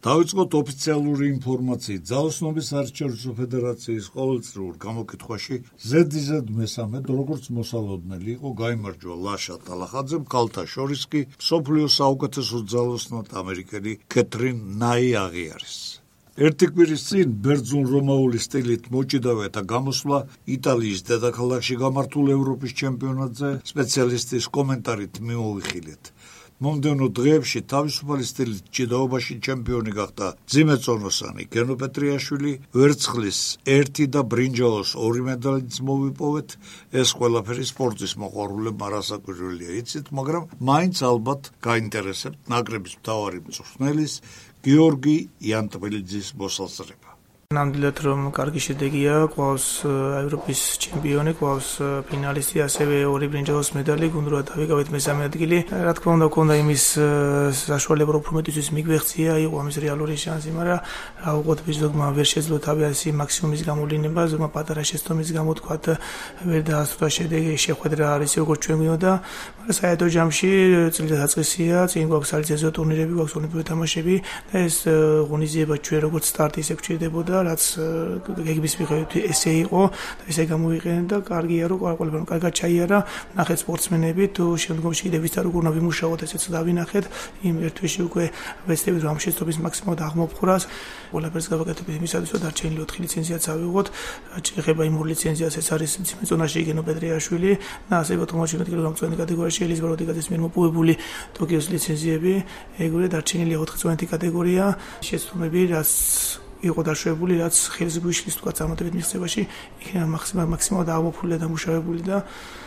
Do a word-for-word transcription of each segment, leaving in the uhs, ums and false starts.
დავიწყოთ ოფიციალური ინფორმაციით. ძალოსნობის საერთაშორისო ფედერაციის ყოველწლიურ გამოკითხვაში ზედიზედ მესამედ, როგორც მოსალოდნელი იყო გაიმარჯვა ლაშა ტალახაძემ, ქალთა შორის კი მსოფლიოს საუკეთესო ძალოსნად ამერიკელი კეთრინ ნაი აღიარეს. ერთი კვირის წინ ბერძნულ-რომაული სტილით მოჭიდავეთა გამოსვლა იტალიის დედაქალაქში გამართულ ევროპის ჩემპიონატზე სპეციალისტის კომენტარით მიმოვიხილეთ. მომდევნო დღეებში თავისუფალი სტილით ჭიდაობაში ჩემპიონი გახდა ძიმეწონოსანი გენო პეტრიაშვილი, ვერცხლის ერთი და ბრინჯაოს ორი მედალიც მოვიპოვეთ. ეს ყველაფერი სპორტის მოყვარულებმა რასაკვირველია იცით, მაგრამ მაინც ალბათ გაინტერესებთ ნაკრების მთავარი მწვრთნელის გიორგი იანტბელიძის მოსაზრება. ნამდვილად რომ კარგი შედეგია, ყავს ევროპის ჩემპიონი, ყავს ფინალისტი, ასევე ორი ბრინჯაოს მედალი, გუნდურად დავიკავეთ მესამე ადგილი. რა თქმა უნდა, ქონდა იმის საშუალება, რომ პრომეტისთვის მიგვეღწია, იყო ამის რეალური შანსი, მაგრამ რა უყოთ ზოგმა ვერ შეძლო თავისი მაქსიმუმის გამოვლინება, ზოგმა პატარა შეცდომის გამო თქვა ვერ დაასრულა შედეგი, შეხვედრა არის როგორც ჩვენ გვინდოდა, მაგრამ საერთო ჯამში წლის დაწყისია, წინ გვაქვს საერთო ტურნირები, გვაქვს ოლიმპიური თამაშები და ეს ღონისძიება ჩვენ როგორც სტარტი ისე გვჭირდებოდა. რაც გეგმის მიხედვით ესე იყო და ესე გამოვიყენეთ და კარგია რომ ყველაფერი კარგად ჩაიარა. ნახეთ სპორტსმენები თუ შემდგომში კიდევ ვისთან როგორ უნდა ვიმუშაოთ ესეც დავინახეთ. იმ ერთ თვეში უკვე ვეცდებით რომ ამ შეცდომის მაქსიმუმად აღმოფხვრას. ყველაფერს გავაკეთებთ იმისათვის რომ დარჩენილი ოთხი ლიცენზიაც ავიღოთ. ეხება იმ ორ ლიცენზიას ეს არის ძიმეწონაში გენო პეტრიაშვილი და ასევე ოთხმოცდაშვიდი კილოგრამის კატეგორიაში ელის ბაროდიკაძის მიერ მოპოვებული ტოკიოს ლიცენზიები. ეგრევე დარჩენილი ოთხი წუთი კატეგორია შეცდომები რაც იყო დაშვებული, რაც ხელს გვიშლის თქვა წარმატებით მიღწევაში, იქნება მაქსიმალურად აღმოფხვრილი და დამუშავებული და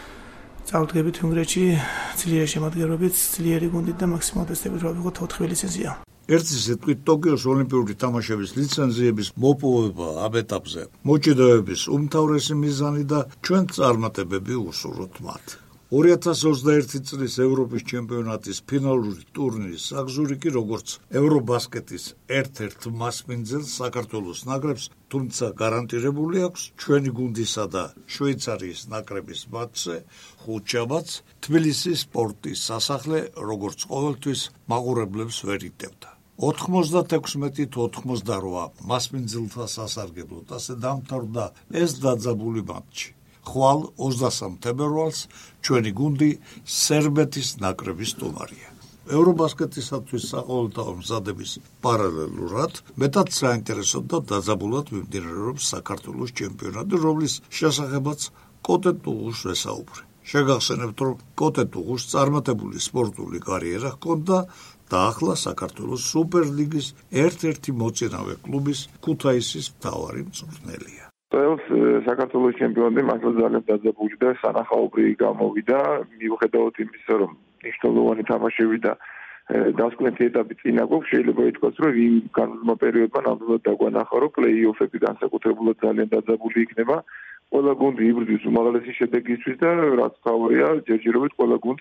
წავდგებით უნგრეთში ძლიერი შემადგენლობით, ძლიერი გუნდით და მაქსიმალურად ვეცდებით რომ ავიღოთ ოთხი ლიცენზია. ერთი სიტყვით ტოკიოს ოლიმპიური თამაშების ლიცენზიების მოპოვება ამ ეტაპზე მოჭიდავების უმთავრესი მიზანი და ჩვენ წარმატებები უსურვოთ მათ. ორი ათას ოცდაერთი წლის ევროპის ჩემპიონატის ფინალური ტურნირის საგზური კი როგორც ევრობასკეტის ერთ-ერთ მასპინძელს საქართველოს ნაკრებს, თუმცა გარანტირებული აქვს ჩვენი გუნდისა და შვეიცარიის ნაკრების მატჩზე ხუთშაბათს თბილისის სპორტის სასახლე როგორც ყოველთვის მაყურებლებს ვერ იტევდა. ოთხმოცდათექვსმეტი ოთხმოცდარვა მასპინძელთა სასარგებლოდ ასე დამთავრდა ეს დაძაბული მატჩი. ხვალ ოცდასამ თებერვალს ჩვენი გუნდი სერბეთის ნაკრების სტუმარია. ევრობასკეტისათვის საყოველთაო მზადების პარალელურად მეტად საინტერესო და დაძაბულად მიმდინარეობს საქართველოს ჩემპიონატი, რომლის შესახებაც კოტე ტუღუს ვესაუბრე. შეგახსენებთ, რომ კოტე ტუღუს წარმატებული სპორტული კარიერა ჰქონდა და ახლა საქართველოს სუპერლიგის ერთ-ერთი მოწინავე კლუბის ქუთაისის მთავარი მწვრთნელია. წელს საქართველოს ჩემპიონი მართლა ძალიან დაძაბული და სანახაობრივი გამოვიდა, მიუხედავად იმისა, რომ მნიშვნელოვანი თამაშები და დასკვნითი ეტაპი წინა გვაქვს, შეიძლება ითქვას, რომ იმ განვლილმა პერიოდმა ნამდვილად დაგვანახა, რომ პლეი-ოფები განსაკუთრებულად ძალიან დაძაბული იქნება. ყველა გუნდი იბრძვის უმაღლესი შედეგისთვის და რაც თავია, ჯერჯერობით ყველა გუნდს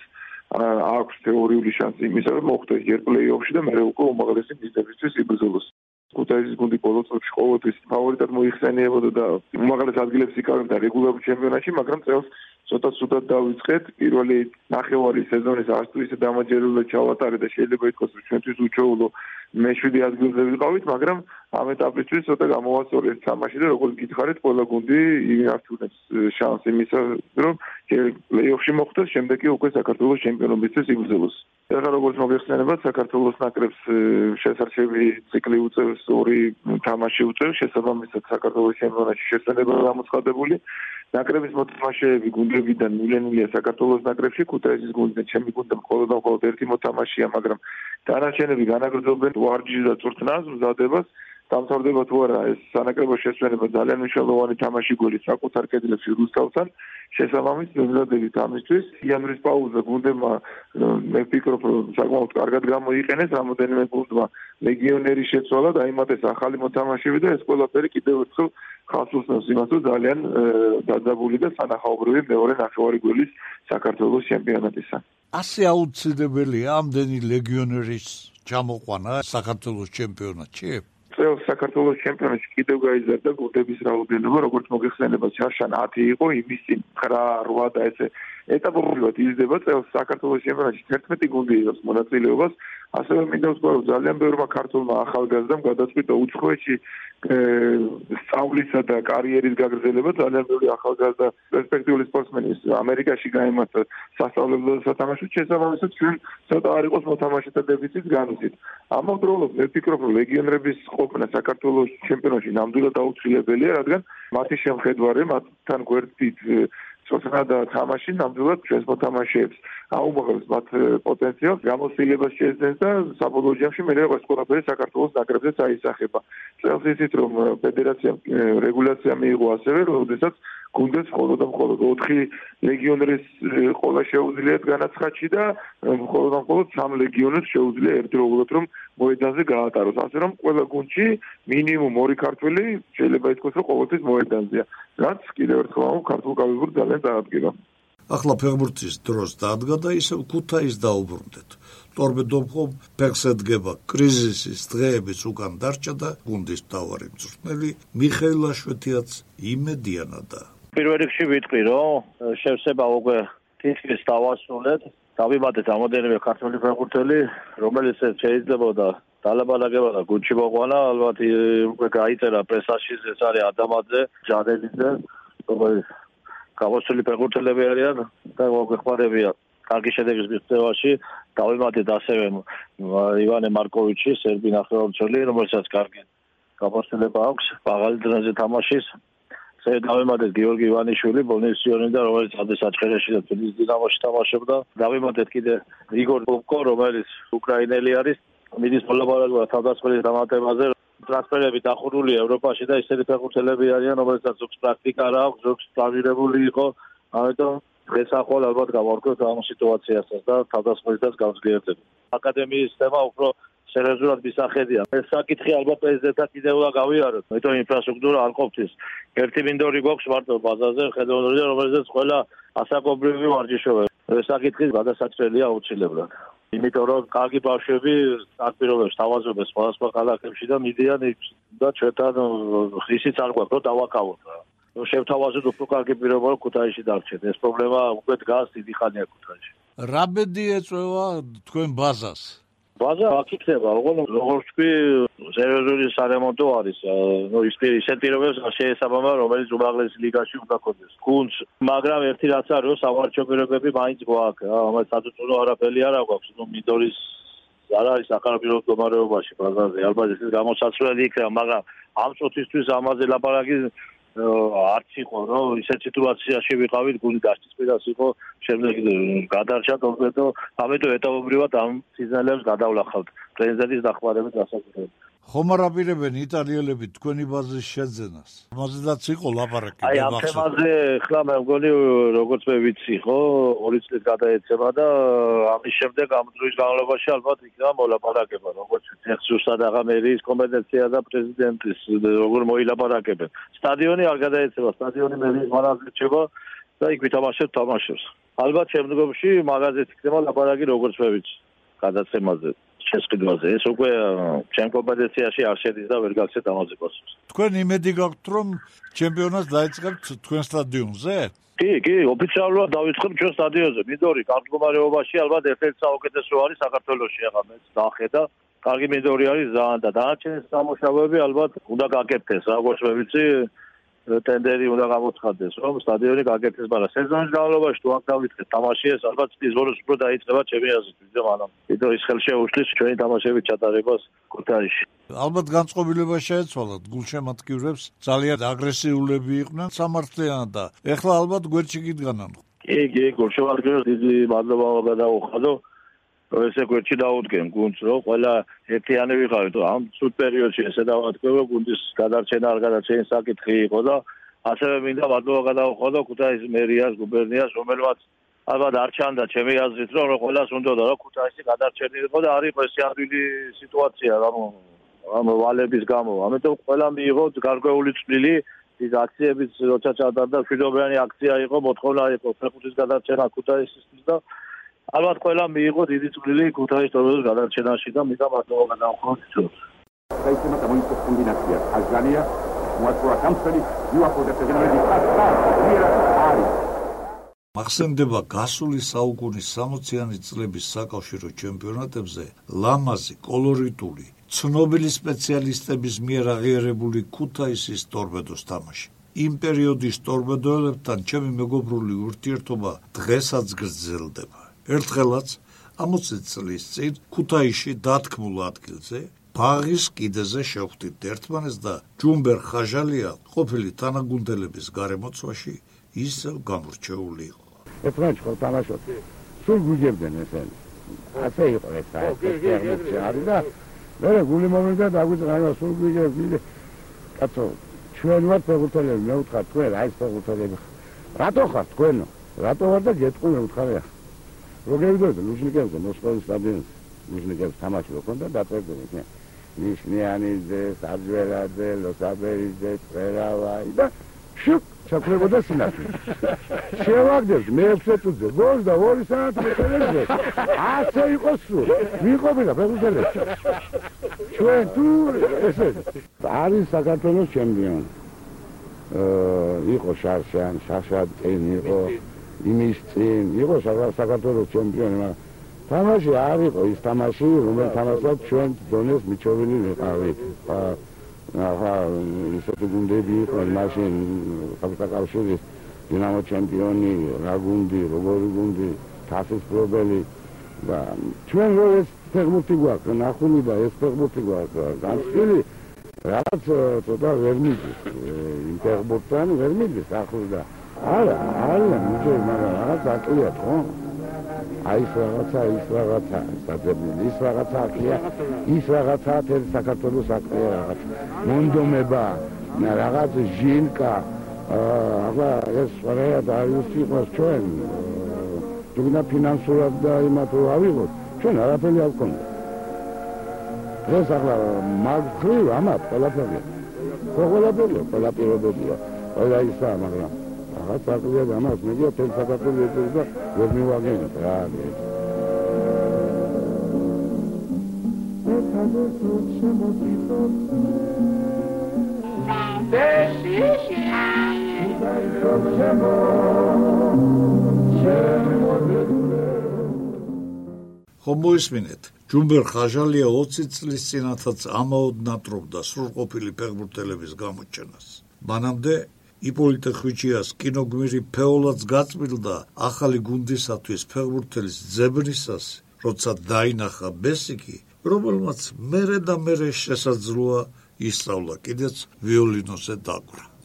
აქვს თეორიული შანსი იმისა, რომ მოხვდეს ჯერ პლეი-ოფში და მერე უკვე უმაღლესი მიზნებისთვის იბრძოლოს. ქუთაისის გუნდი ბოლო წლებში ყოველთვის ფავორიტად მოიხსენიებოდა და უმაღლეს ადგილებს იკავებდა რეგულარულ ჩემპიონატში, მაგრამ წელს ცოტა ცუდად დავიწყეთ. პირველი ნახევარი სეზონის ასტუისე დამაჯერებლად ჩავატარეთ და შეიძლება ითქვას, რომ ჩვენთვის უჩვეულო მეშვიდე ადგილზე ვიყავით, მაგრამ ამ ეტაპისთვის ცოტა გამოვასწორეთ თამაში და როგორც გითხარით, ყველა გუნდი იმართულებს შანსს იმისა, რომ პლეი-ოფში მოხვდეს, შემდეგ კი უკვე საქართველოს ჩემპიონობისთვის იბრძოლოს. ეხლა როგორც მოგეხსენებათ, საქართველოს ნაკრებს შესარჩევი ციკლი უწევს, ორი თამაში უწევს, შესაბამისად საქართველოს ჩემპიონატში შესაძლებლობა გამოცხადებული. ნაკრების მოთამაშეები გუნდებიდან მილენილია საქართველოს ნაკრებში, ქუთაისის გუნდიდან ჩემი გუნდთან მხოლოდ და მხოლოდ ერთი მოთამაშეა, მაგრამ დანარჩენები განაგრძობენ ვარჯიშს და წვრთნას, მზადებას. დამთავრდება თუ არა ეს სანაკრებო შესვენება ძალიან მნიშვნელოვანი თამაში გვერდის საკუთარ კედლებში რუსთავთან. შესაბამის მიზნადებით ამისთვის იანვრის პაუზა გუნდებმა მე ვფიქრობ რომ საკმაოდ კარგად გამოიყენეს, რამოდენიმე გუნდმა ლეგიონერი შეცვალა და აიმატეს ახალი მოთამაშეები და ეს ყველაფერი კიდევ ერთხელ ხალხს უსმენს იმას, რომ ძალიან დაძაბული და სანახაობრივი მეორე ნახევარი გველის საქართველოს ჩემპიონატისა. ასე აუცილებელია ამდენი ლეგიონერის ჩამოყვანა საქართველოს ჩემპიონატში? წელს საქართველოს ჩემპიონატში კიდევ გაიზარდა გუნდების რაოდენობა, როგორც მოგეხსენებათ, შარშან ათი იყო, იმის წინ ცხრა, რვა და ესე ეტაპობრივად იზრდება წელს საქართველოს ჩემპიონატში თერთმეტი გუნდი იღებს მონაწილეობას, ასევე მინდა ვთქვა, რომ ძალიან ბევრმა ქართველმა ახალგაზრდამ გადაწყვიტა უცხოეთში სწავლისა და კარიერის გაგრძელება. ძალიან ბევრი ახალგაზრდა პერსპექტიული სპორტსმენი ამერიკაში გაემართა სასწავლებლო სათამაშოდ, შესაბამისად ჩვენ ცოტა არ იყოს მოთამაშეთა დეფიციტს განვიცით. ამავდროულად მე ვფიქრობ, რომ ლეგიონერების ყოფნა საქართველოს ჩემპიონატში ნამდვილად აუცილებელია, რადგან მათი შემხედვარი მათთან გვერდით სოციალ და თამაში ნამდვილად ჩვენს მოთამაშეებს აუმაღლებს მათ პოტენციალს, გამოცდილებას შეეძენს და საბოლოო ჯამში მე ეს ყველაფერი საქართველოს ნაკრებზეც აისახება. წელს იცით, რომ ფედერაციამ რეგულაცია მიიღო ასევე, როდესაც გუნდებს მხოლოდ და მხოლოდ ოთხი ლეგიონერის ყოლა შეუძლიათ განაცხადში და მხოლოდ და მხოლოდ სამ ლეგიონერს შეუძლია ერთდროულად რომ მოედანზე გაატაროს. ასე რომ ყველა გუნდში მინიმუმ ორი ქართველი შეიძლება ითქვას, რომ ყოველთვის მოედანზეა, რაც კიდევ ერთხელ ქართულ კალიბურს ძალიან დაადგება. ახლა ფეხბურთის დროს დადგა და ისევ ქუთაისს დაუბრუნდეთ. ტორპედო ფეხს ედგება კრიზისის დღეების უკან დარჩა და გუნდის მთავარი მწვრთნელი მიხეილ აშვეთიაც იმედიანადა. პირველ რიგში ვიტყვი, რომ შევსება უკვე თითქმის დავასრულეთ. დავიმატეთ ამოდენიმე ქართული ფეხბურთელი, რომელიც შეიძლება და დალაბალაგება და გუნდში მოყვანა, ალბათ უკვე გაიწერა პრესაში, ეს არის ადამაძე, ჯანელიძე, რომელიც გამოსული ფეხბურთელები არიან და მოგვეხმარებიან კარგი შედეგის მიღწევაში. დავიმატეთ ასევე ივანე მარკოვიჩი, სერბი ნახევარმცველი, რომელსაც კარგი გამოსულება აქვს მაღალი დონეზე თამაშის. დავიმატეთ გიორგი ივანიშვილი, ბონესიონი და რომელიც ადრე საჩხერეში და თბილისის დინამოში თამაშობდა. დავიმატეთ კიდე იგორ ბობკო, რომელიც უკრაინელი არის. მიდის მოლაპარაკება თავდასხმელის დამატებაზე. ტრანსფერები დახურულია ევროპაში და ისეთი ფეხბურთელები არიან, რომელსაც ზოგს პრაქტიკა არ აქვს, ზოგს ტრავმირებული იყო. ამიტომ დღეს ახალ ალბათ გავარკვევთ ამ სიტუაციასაც და თავდასხმელსაც გავსგებთ. აკადემიის თემა უფრო სერიოზულად მისახედია. ეს საკითხი ალბათ პრეზიდენტთან კიდევ უნდა გავიაროთ. მეტო ინფრასტრუქტურა არ ყოფნის. ერთი მინდორი გვაქვს მარტო ბაზარზე, ხედავთ, რომელზეც ყველა ასაკობრივი ვარჯიშობენ. ეს საკითხი გადასაჭრელია აუცილებლად. იმიტომ რომ კარგი ბავშვები აქტირობებს თავაზობებს სხვადასხვა ქალაქებში და მიდიან და ჩვენთან ისიც არ გვაქვს, რომ დავაკავოთ. შევთავაზოთ უფრო კარგი პირობა, რომ ქუთაისში დარჩეთ. ეს პრობლემა უკვე დგას დიდი ხანია ქუთაისში. რა ბედი ეწევა თქვენ ბაზას? ბაზა აქ იქნება, როგორც თქვი, სერიოზული სარემონტო არის. ნუ ის ისეთ პირობებს შეესაბამა, რომელიც უმაღლეს ლიგაში უნდა ქონდეს. გუნდს, მაგრამ ერთი რაც არის, რომ სავარჯიშო პირობები მაინც გვაქვს. ამას საწუწუნო არაფერი არ აქვს. ნუ მინდორის არ არის საკანონმდებლო მდგომარეობაში ბაზაზე. ალბათ ეს გამოსაცვლელი იქნება, მაგრამ ამ წუთისთვის ამაზე ლაპარაკი არც იყო, რომ ისეთ სიტუაციაში ვიყავით, გუნდი დასწრებას იყო, შემდეგ გადარჩა თორპედო, ამიტომ ეტაპობრივად ამ სიზნელებს გადავლახავთ. პრეზიდენტის დახმარებით გასაკუთრებით. ხომ არ აპირებენ იტალიელები თქვენი ბაზის შეძენას? ამაზეც იყო ლაპარაკი. აი ამ თემაზე ხლა მე მგონი როგორც მე ვიცი, ხო, ორი წელი გადაეცემა და ამის შემდეგ ამ დროის განმავლობაში ალბათ იქნება მოლაპარაკება, როგორც ზუსტად აღამერის კომპეტენცია და პრეზიდენტის როგორ მოილაპარაკებენ. სტადიონი არ გადაეცემა, სტადიონი მერის მანძილზე რჩება და იქ ვითამაშებთ თამაშებს. ალბათ შემდგომში მაგაზეც იქნება ლაპარაკი როგორც მე ვიცი გადაცემაზე. შესყიდვაზე ეს უკვე ჩემ კომპეტენციაში არ შედის და ვერ გაქცევთ ამაზე პასუხს. თქვენ იმედი გაქვთ, რომ ჩემპიონატს დაიწყებთ თქვენ სტადიონზე? კი, კი, ოფიციალურად დავიწყებ ჩვენ სტადიონზე. მინდორი კარგ მდგომარეობაში ალბათ ერთ-ერთი საუკეთესო არის საქართველოში ახლა მე დახედა. კარგი მინდორი არის ძალიან და დანარჩენი სამუშაოები ალბათ უნდა გაკეთდეს, როგორც მე ვიცი. ტენდერი უნდა გამოცხადდეს, რომ სტადიონი გაკეთდეს, მაგრამ სეზონის განმავლობაში თუ აქ დავიწყეთ თამაში, ეს ალბათ ის ბოლოს უფრო დაიწყება ჩემი აზრით, ვიძებ ანამ. იმიტომ ის ხელ შეუშლის ჩვენი თამაშების ჩატარებას ქუთაისში. ალბათ განწყობილება შეეცვალათ გულშემატკივრებს, ძალიან აგრესიულები იყვნენ სამართლიანად და ეხლა ალბათ გვერდში გიდგანან. კი, კი, გულშემატკივრებს დიდი მადლობა გადაუხადო. ესე გვერდში დაუდგენ გუნდს, რომ ყველა ერთიანი ვიყავით. ამ ცუდ პერიოდში ესე დავატკბე, გუნდის გადარჩენა არ გადარჩენის საკითხი იყო და ასევე მინდა მადლობა გადაუხადო ქუთაისის მერიას, გუბერნიას, რომელმაც ალბათ არ ჩანდა ჩემი აზრით, რომ ყველას უნდოდა, რომ ქუთაისი გადარჩენილიყო და არ იყო ეს ადვილი სიტუაცია, რომ ამ ვალების გამო. ამიტომ ყველა მიიღო გარკვეული წვლილი, ის აქციებიც როცა ჩატარდა, მშვიდობიანი აქცია იყო, მოთხოვნა იყო ფეხბურთის გადარჩენა ქუთაისისთვის და ალბათ ყველა მიიღო დიდი წვლილი ქუთაისის თორპედოს გადარჩენაში და მინდა მადლობა გადაუხადოთ ჩვენს. Sistema de muitas combinaciones. Alzania, muestra a Campbell, y va a poder tener el disparo. Mira, ahí. მახსენდება გასული საუკუნის სამოციანი წლების საკავშირო ჩემპიონატებზე ლამაზი, კოლორიტული, ცნობილი სპეციალისტების მიერ აღიარებული ქუთაისის ტორპედოს თამაში. იმ პერიოდის ტორპედოელებთან ჩემი მეგობრული ურთიერთობა დღესაც გრძელდება. ერთხელაც ოცი წლის წინ ქუთაისში დათქმულ ადგილზე ბაღის კიდეზე შევხვდით ერთმანეს და ჯუმბერ ხაჟალია ყოფილი თანაგუნდელების გარემოცვაში ისევ გამორჩეული იყო. ერთმანეთს ხო თამაშობ. სულ გვიგებდნენ ესენი. ასე იყო ეს საერთოდ არის და მე გული მომენტად აგვიწყდა სულ გვიგებდნენ. კაცო ჩვენ ვართ ფეხბურთელები, მე ვთქვა თქვენ აი ეს ფეხბურთელები. რატო ხართ თქვენო? რატო ვარ და გეტყვი მე ვთქვა. როგორ ლუჟნიკებზე მოსკოვის სტადიონზე ლუჟნიკებს თამაში ჰქონდა დაწერილი ნიშნიანიძე, საძველაძე, ლოსაბერიძე, წერავაი და შუк ჩაქრებოდა სინათლე. შევაგდებს მე ექვსი წუთზე გოლს და ორი საათი მეთელებზე. ასე იყო სულ. ვიყოფილა ფეხბურთელები. ჩვენ თუ ესე არის საქართველოს ჩემპიონი. აა იყო შარშან, შაშატკინ იყო იმის წინ იყო საქართველოს ჩემპიონი, მაგრამ თამაში არ იყო ის თამაში, რომელიც თამაშობ ჩვენ დონეს მიჩოვილი ვიყავით. ახლა ისეთი გუნდები იყო მაშინ საბჭოთა კავშირის დინამო ჩემპიონი, რა გუნდი, როგორი გუნდი, თასის პრობელი და ჩვენ რო ეს ფეხბურთი გვაქვს, ნახული და ეს ფეხბურთი გვაქვს, განსხვილი რაღაც ცოტა ვერ მიდის. იმ ფეხბურთთან ვერ მიდის ახლოს და არა, არა, ნუ მაგრამ რაღაც აკლია ხო? აი ეს რაღაცა, ის რაღაცა, საძებნელი, ის რაღაცა აკლია, ის რაღაცა თელ საქართველოს აკლია რაღაც. მონდომება, რაღაც ჟილკა, ახლა ეს რეალად არის იყოს ჩვენ. თუნდა ფინანსურად და იმათ რო ავიღოთ, ჩვენ არაფერი არ გქონდა. ეს ახლა მაგხრი ამათ ყველაფერია. ყველაფერია, ყველა პირობებია, ყველა ისა, მაგრამ რაღაც აკლია და ამას მეგია თელ საქართველოს ეს და ვერ მივაგენოთ რა. ხომ მოისმინეთ, ჯუმბერ ხაჟალია ოცი წლის წინათაც ამაოდ ნატრობდა სრულყოფილი ფეხბურთელების გამოჩენას. მანამდე იპოლიტე ხვიჩიას კინოგმირი ფეოლაც გაწმილდა ახალი გუნდისათვის ფეხბურთელის ძებნისას, როცა დაინახა ბესიკი, რომელმაც მერე და მერე შესაძლოა ისწავლა კიდეც ვიოლინოზე დაკვრა.